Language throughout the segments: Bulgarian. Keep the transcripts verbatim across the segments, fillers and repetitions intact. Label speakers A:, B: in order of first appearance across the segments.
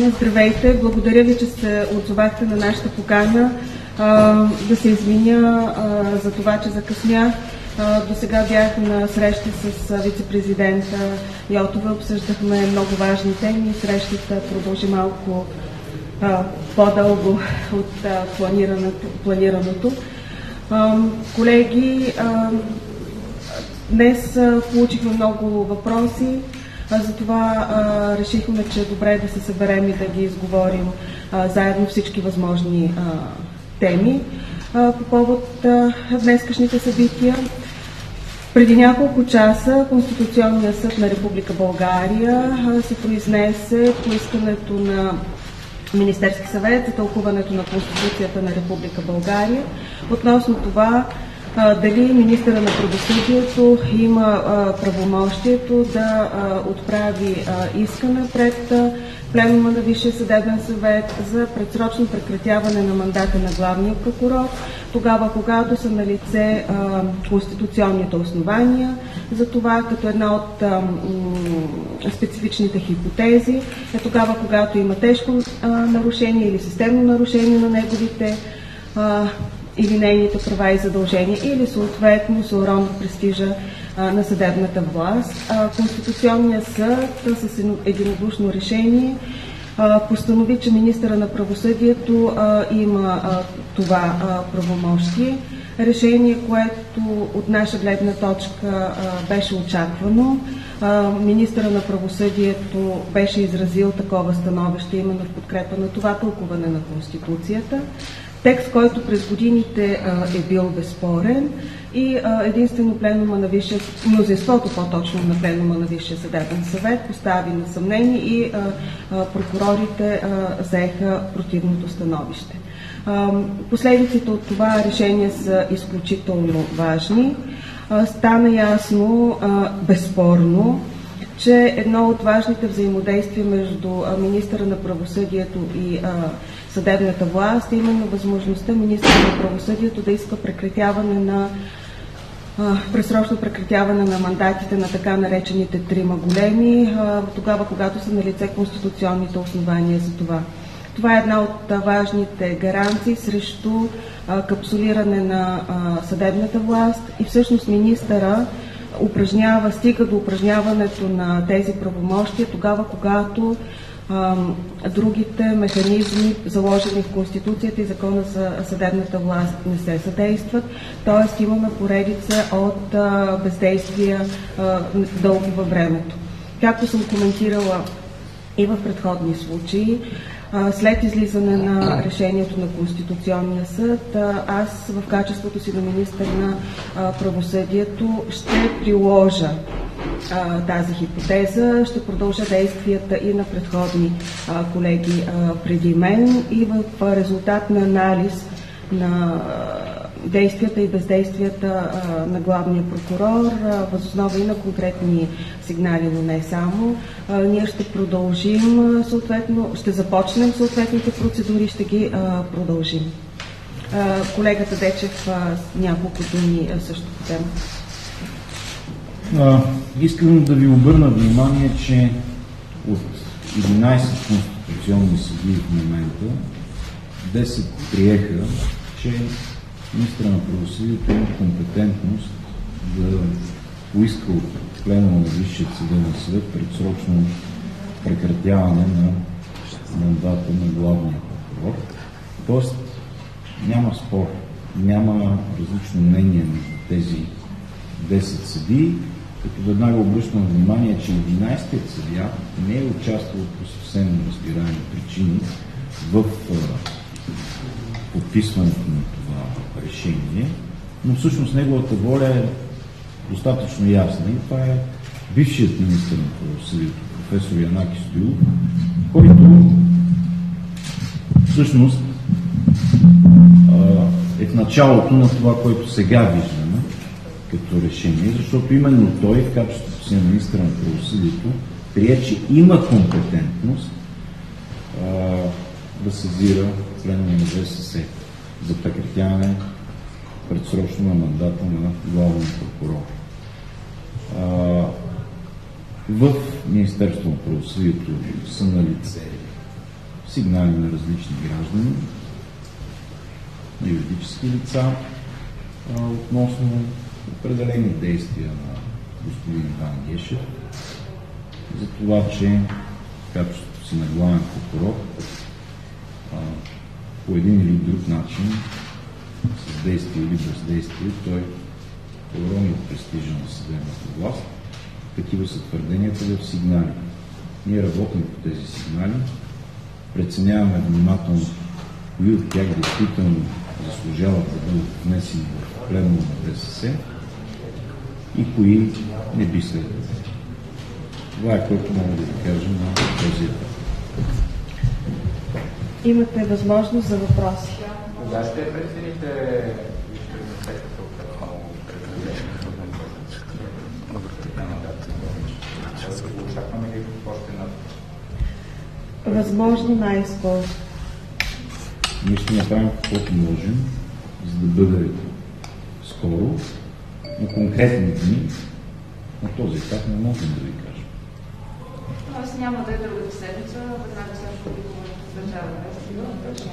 A: здравейте! Благодаря ви, че се отзовахте на нашата покана. А, да се извиня а, за това, че закъснях. До сега бях на срещи с вице-президента Йотова, обсъждахме много важни теми. Срещата продължи малко а, по-дълго от а, планираното. планираното. А, колеги, а, днес а, получихме много въпроси, а, затова а, решихме, че е добре да се съберем и да ги изговорим а, заедно всички възможни а, теми а, по повод а, днескашните събития. Преди няколко часа Конституционният съд на Република България се произнесе по искането на Министерски съвет за тълкуването на Конституцията на Република България относно това дали министъра на правосъдието има правомощието да отправи искане пред Пленума на Висшия съдебен съвет за предсрочно прекратяване на мандата на главния прокурор, тогава когато са налице а, конституционните основания за това, като една от а, м, специфичните хипотези е тогава, когато има тежко а, нарушение или системно нарушение на неговите а, или нейните права и задължения, или съответно се уронва престижа а, на съдебната власт. А, Конституционният съд с единодушно решение а, постанови, че министъра на правосъдието а, има а, това а, правомощие. Решение, което от наша гледна точка а, беше очаквано. А, министъра на правосъдието беше изразил такова становище именно в подкрепа на това тълкуване на Конституцията. Текст, който през годините а, е бил безспорен и а, единствено пленума на Висшия, мнозинството по-точно на пленума на Висшия съдебен съвет постави на съмнение и а, а, прокурорите а, заеха противното становище. А, последиците от това решение са изключително важни. А, стана ясно а, безспорно, че едно от важните взаимодействия между а, министъра на правосъдието и а, съдебната власт е именно възможността министъра на правосъдието да иска прекратяване на а, предсрочно прекратяване на мандатите на така наречените трима големи, а, тогава когато са налице конституционните основания за това. Това е една от а, важните гаранции срещу а, капсулиране на а, съдебната власт и всъщност министъра упражнява, стига до упражняването на тези правомощия тогава, когато а, другите механизми, заложени в Конституцията и Закона за съдебната власт, не се съдействат. Тоест имаме поредица от а, бездействия а, дълго във времето. Както съм коментирала и в предходни случаи, след излизане на решението на Конституционния съд, аз в качеството си на министър на правосъдието ще приложа тази хипотеза, ще продължа действията и на предходни колеги преди мен и в резултат на анализ на действията и бездействията а, на главния прокурор, въз основа и на конкретни сигнали, но не само. А, ние ще продължим, съответно, ще започнем съответните процедури, ще ги а, продължим. А, колегата Дечев а, няколко думи а, също по тема.
B: А, искам да ви обърна внимание, че от единайсет конституционни съдии в момента десет приеха, че министъра на правосъдието има компетентност да поиска от пленума на Висшия съдебен съвет предсрочно прекратяване на мандата на главния прокурор. Тоест няма спор, няма различно мнение между тези десет съдии, като веднага обръщам внимание, че единайсетият съдия не е участвал по съвсем разбираеми причини в подписването на това решение, но всъщност неговата воля е достатъчно ясна и това е бившият министър на правосъдието, професор Янаки Стоилов, който всъщност е в началото на това, което сега виждаме като решение, защото именно той в качеството си на министър на правосъдието прие, че има компетентност а, да съзира пленума на ВСС за прекратяване предсрочно на мандата на главния прокурор. А, в Министерството на правосъдието са налице сигнали на различни граждани, на юридически лица, а, относно определени действия на господин Иван Гешев, за това, че качеството си на главен прокурор а, по един или друг начин, с действие или бездействие, той уронил престижа на съдебната власт. Такива са твърденията в сигнали. Ние работим по тези сигнали, преценяваме внимателно кои от тях действително заслужават да бъдат внесени в пленума на ДСС и кои не би следвало. Това е, което мога да ви кажа на този етап.
A: Имате възможност за въпроси.
C: Кога ще прецените очакваме ли още на...
A: Възможно най-скоро.
B: Ние ще направим каквото можем, за да бъде скоро, на конкретни дни. На този етап не можем да ви кажем.
D: Тоест няма да е другата седмица, веднага след публикуването в Държавен вестник.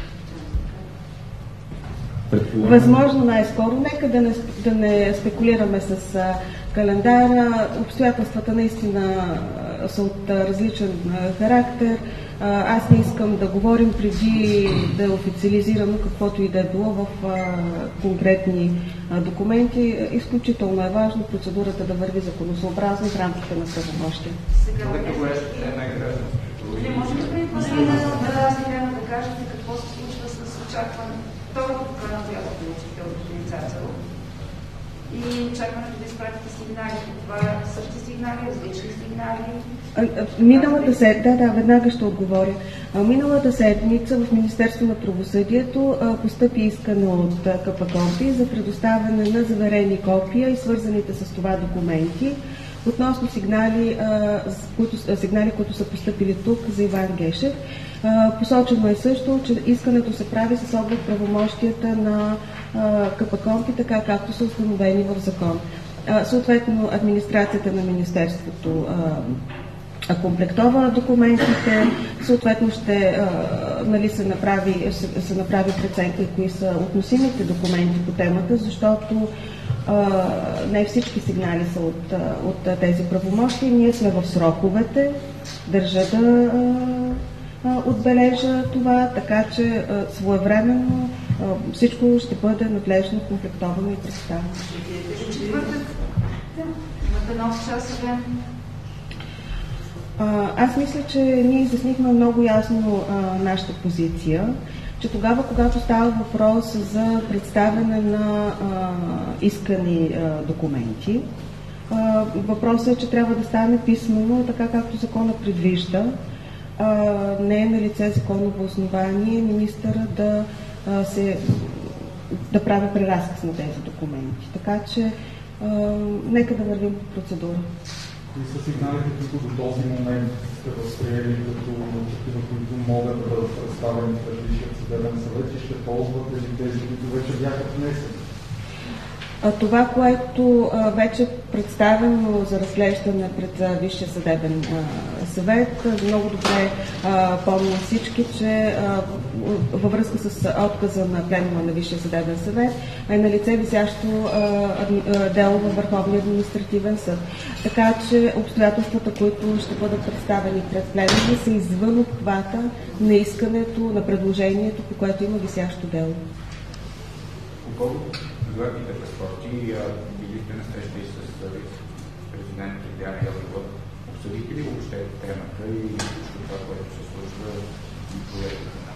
A: Възможно най-скоро. Нека да не, да не спекулираме с а, календара. Обстоятелствата наистина а, са от а, различен а, характер. А, аз не искам да говорим преди да е официализирано каквото и да е било в а, конкретни а, документи. Изключително е важно процедурата да върви законосъобразно в рамките на правомощия.
D: Сега, не може ли преди последна да кажете какво се случва с очакване? Второто покана, която получите от господин Цацаров и очакването да изпратите сигнали. Това същи сигнали, различни сигнали?
A: Миналата седмица, да, да, веднага ще отговоря. Миналата седмица в Министерство на правосъдието постъпи искане от КПКОНПИ за предоставяне на заверени копия и свързаните с това документи относно сигнали, които, сигнали, които са постъпили тук за Иван Гешев. Посочено е също, че искането се прави с оглед правомощията на КПКОНПИ, така както са установени в закон. Съответно, администрацията на Министерството комплектова документите, съответно ще нали, се, направи, се, се направи преценка кои са относимите документи по темата, защото а, не всички сигнали са от, от тези правомощи. Ние сме в сроковете, държа да а, отбележа това, така че а, своевременно а, всичко ще бъде надлежно комплектовано и представено.
D: Имате нов час.
A: Аз мисля, че ние изяснихме много ясно а, нашата позиция, че тогава, когато става въпрос за представяне на а, искани а, документи, а, въпросът е, че трябва да стане писмено, така както законът предвижда. А, не е на лице законово основание министъра да, а, се, да прави преразказ на тези документи. Така че а, нека да вървим по процедура.
E: Кои са сигналите, които до този момент сте възприели като такива, които могат да бъдат представени пред Висшия съдебен съвет и ще ползвате ли тези, които вече бяха внесени?
A: Това, което а, вече е представено за разглеждане пред а, Висшия съдебен а, съвет, много добре а, помня всички, че а, във връзка с отказа на пленума на Висшия съдебен съвет е на лице висящо а, а, дело във Върховния административен съд. Така че обстоятелствата, които ще бъдат представени пред пленума, са извън обхвата на искането, на предложението, по което има висящо дело.
C: Гладните паспорти, били сте на среща и с президента Диана Йовова. Обсъдите ли въобще темата и всичко това, което се случва и проектите на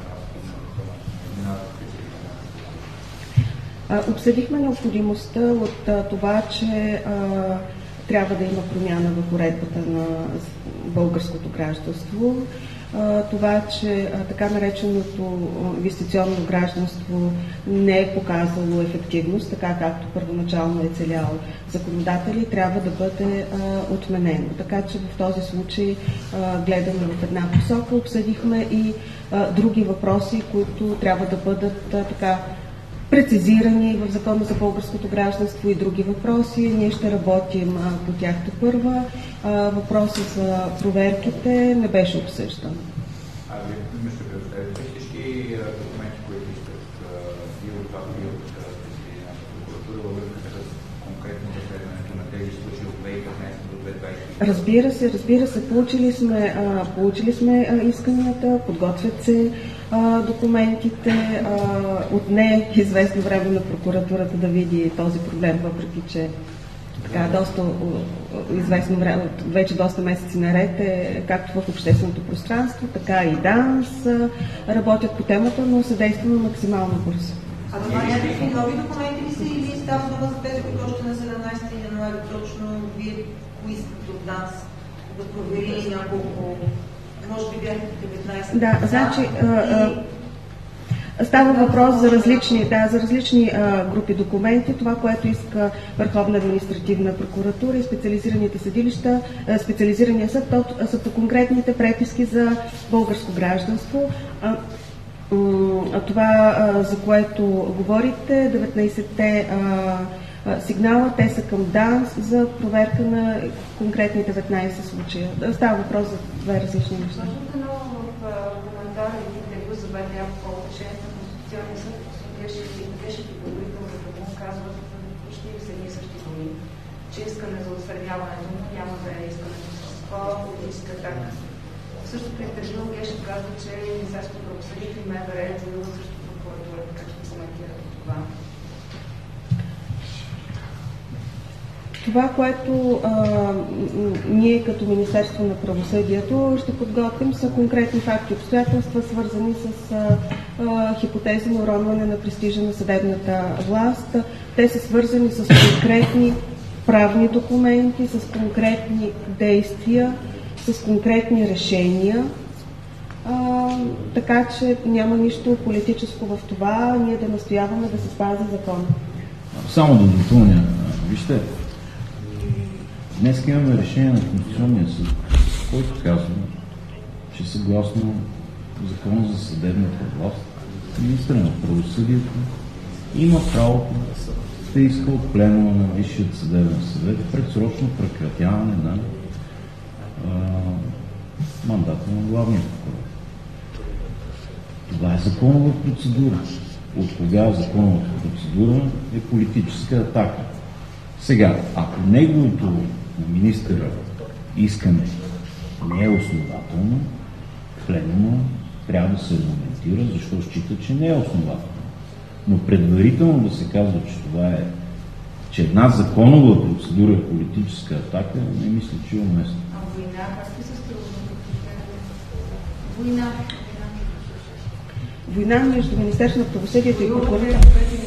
A: работа? Обсъдихме необходимостта от а, това, че а, трябва да има промяна в уредбата на българското гражданство. Това, че така нареченото инвестиционно гражданство не е показало ефективност, така както първоначално е целял законодатели, трябва да бъде а, отменено. Така че в този случай а, гледаме в една посока. Обсъдихме и а, други въпроси, които трябва да бъдат а, така прецизирани в Закона за българското гражданство и други въпроси. Ние ще работим а, по тях тепърва. Въпросът за проверките не беше обсъждан.
C: А именно ще предоставите всички документи, които искат и от това, и от специализираната прокуратура във връзка с конкретно разследването на тези случаи от две хиляди и петнадесета до две хиляди двадесета?
A: Разбира се, разбира се, получили сме, а, получили сме а, исканията, подготвят се а, документите, а, отне известно време на прокуратурата да види този проблем, въпреки че така, доста известно време, вече доста месеци наред е както в общественото пространство, така и ДАНС работят по темата, но съдействаме максимално бързо.
F: А това някакви нови документи ли са или става дума за тези, които още на седемнадесети януари точно вие поискате от ДАНС да провери няколко, може би бяха деветнадесет?
A: Да, значи а, а, става въпрос за различни, да, за различни а, групи документи. Това, което иска Върховна административна прокуратура и специализираните съдилища, а, специализирания съд, то са по конкретните преписки за българско гражданство. А, а, това, а, за което говорите, деветнадесетте а, а, сигнала, те са към ДАНС за проверка на конкретни деветнадесет случая. Става въпрос за две различни неща.
D: За бе няколко решение на Конституционния съд беше, беше предварително да му казват почти в едни същи думи, че искане за отстраняването му няма да е искане за политическа атака. В същото интервю беше казва, че Министерството на правосъдието и МВР е заявило също прокуратура, така че да коментират това. Това, което а, ние като Министерство на правосъдието ще подготвим, са конкретни факти и обстоятелства, свързани с а, а, хипотези на уронване на престижа на съдебната власт. Те са свързани с конкретни правни документи, с конкретни действия, с конкретни решения. А, така че няма нищо политическо в това, ние да настояваме да се спази закон.
B: Само да допълня. Вижте, днес имаме решение на Конституционния съд, който казва, че съгласно Закона за съдебната власт, министър на правосъдието има правото да иска от пленума на Висшият съдебен съвет предсрочно прекратяване на а, мандата на главния прокурор. Това е законова процедура. От кога законовата процедура е политическа атака. Сега, ако неговото на министъра искане не е основателно, пленума трябва да се аргументира, защо счита, че не е основателно. Но предварително да се казва, че това е, че една законова процедура е политическа атака, не мисля, че е уместно.
D: А война, как се съструва? Война.
A: Война между Министерството на правосъдието и прокуратурата.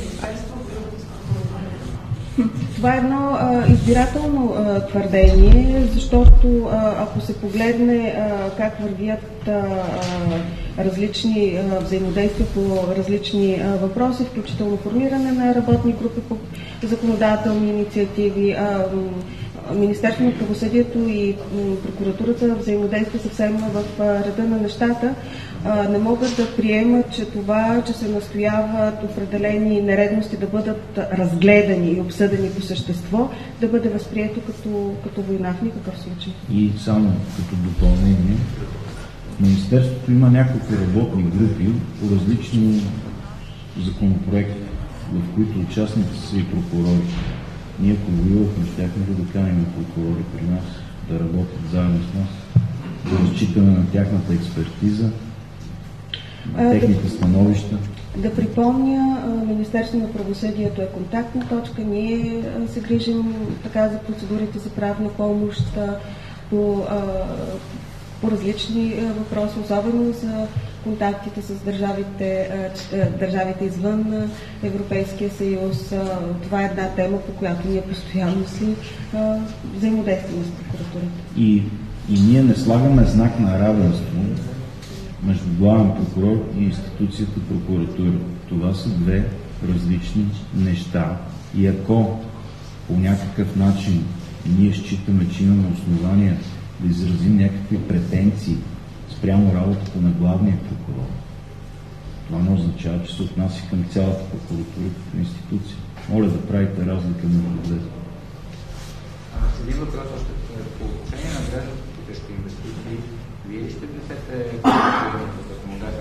A: Това е едно а, избирателно а, твърдение, защото а, ако се погледне а, как вървят а, а, различни а, взаимодействия по различни а, въпроси, включително формиране на работни групи по законодателни инициативи, а, Министерството на правосъдието и прокуратурата взаимодейства съвсем в реда на нещата, не могат да приемат, че това, че се настояват определени нередности да бъдат разгледани и обсъдени по същество, да бъде възприето като, като война в никакъв случай.
B: И само като допълнение, в Министерството има няколко работни групи по различни законопроекти, в които участници са и прокурори. Ние, ако воювахме, щяхме да доканим прокурори при нас, да работят заедно с нас, да разчитаме на тяхната експертиза, на техните становища.
A: Да припомня, Министерството на правосъдието е контактна точка. Ние се грижим така за процедурите за правна помощ по, по различни въпроси, особено за контактите с държавите, държавите извън Европейския съюз. Това е една тема, по която ние постоянно си взаимодействаме с прокуратурата.
B: И, и ние не слагаме знак на равенство между главен прокурор и институцията прокуратура. Това са две различни неща. И ако по някакъв начин ние считаме, че имаме основания да изразим някакви претенции спрямо работата на главния прокурор, това не означава, че се отнася към цялата прокуратура като институция. Моля да правите разлика между двете.
C: Един въпрос още по отношение на гражданските инвестиции. Вие ли ще внесете законодателство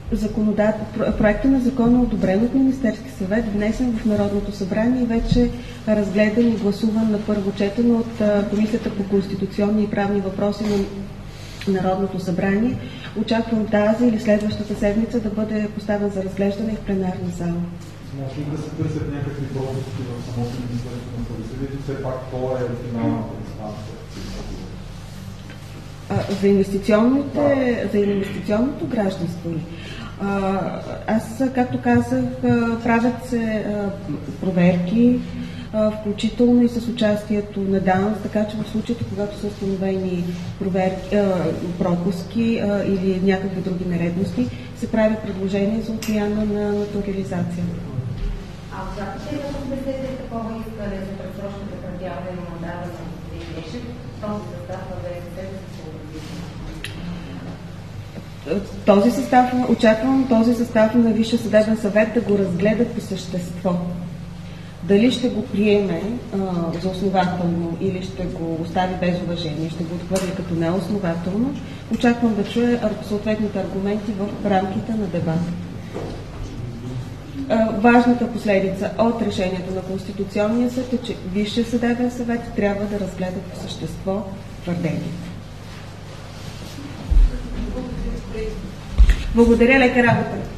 A: законодат... проекта на закон е одобрен от Министерски съвет, внесен в Народното събрание и вече разгледан и гласуван на първо четене от Комисията по конституционни и правни въпроси на Народното събрание. Очаквам тази или следващата седмица да бъде поставен за разглеждане в пленарна зала.
E: Може ли да се търсят някакви пропуски в самото Министерство на правосъдието? Все пак то е финалната инстанция.
A: За, инвестиционните, за инвестиционното гражданство ли? Аз, както казах, правят се проверки, включително и с участието на ДАНС, така че в случаите, когато са установени проверки, пропуски или някакви други нередности, се прави предложение за отмяна на натурализация.
G: А очаквате ли да поднесете такова искане за предсрочно прекратяване на мандата на господин Гешев, този състав на ВСС да се съобрази?
A: Този състав, очаквам този състав на Висшия съдебен съвет да го разгледа по същество. Дали ще го приеме а, за основателно или ще го остави без уважение, ще го отхвърли като неоснователно, очаквам да чуя съответните аргументи в рамките на дебата. А, важната последица от решението на Конституционния съд е, че Висшия съдебен съвет трябва да разгледа по същество твърдението. Благодаря, лека работа!